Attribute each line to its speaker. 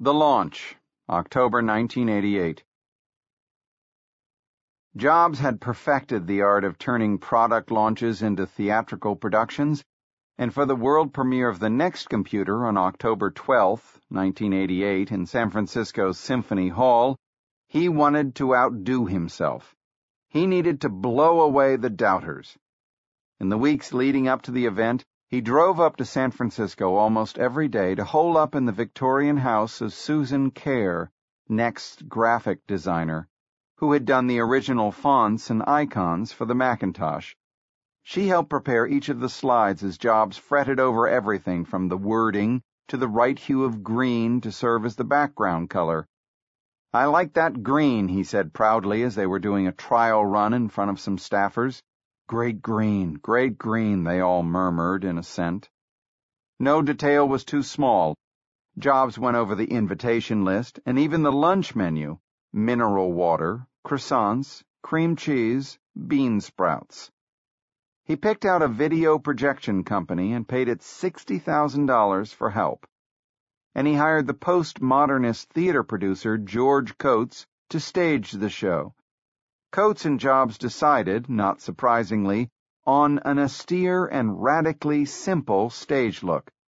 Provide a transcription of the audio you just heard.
Speaker 1: The Launch, October 1988. Jobs had perfected the art of turning product launches into theatrical productions, and for the world premiere of the next computer on October 12, 1988, in San Francisco's Symphony Hall, he wanted to outdo himself. He needed to blow away the doubters. In the weeks leading up to the event, he drove up to San Francisco almost every day to hole up in the Victorian house of Susan Kare, Next's graphic designer, who had done the original fonts and icons for the Macintosh. She helped prepare each of the slides as Jobs fretted over everything from the wording to the right hue of green to serve as the background color. "I like that green," he said proudly as they were doing a trial run in front of some staffers. Great green, they all murmured in assent. No detail was too small. Jobs went over the invitation list and even the lunch menu: mineral water, croissants, cream cheese, bean sprouts. He picked out a video projection company and paid it $60,000 for help. And he hired the postmodernist theater producer George Coates to stage the show. Coates and Jobs decided, not surprisingly, on an austere and radically simple stage look.